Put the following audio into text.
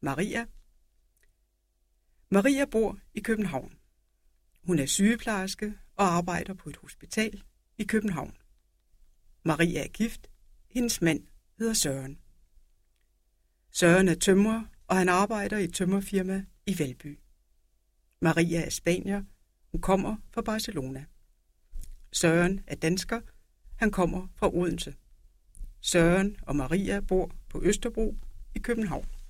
Maria. Maria bor i København. Hun er sygeplejerske og arbejder på et hospital i København. Maria er gift. Hendes mand hedder Søren. Søren er tømrer, og han arbejder i et tømmerfirma i Valby. Maria er spanier. Hun kommer fra Barcelona. Søren er dansker. Han kommer fra Odense. Søren og Maria bor på Østerbro i København.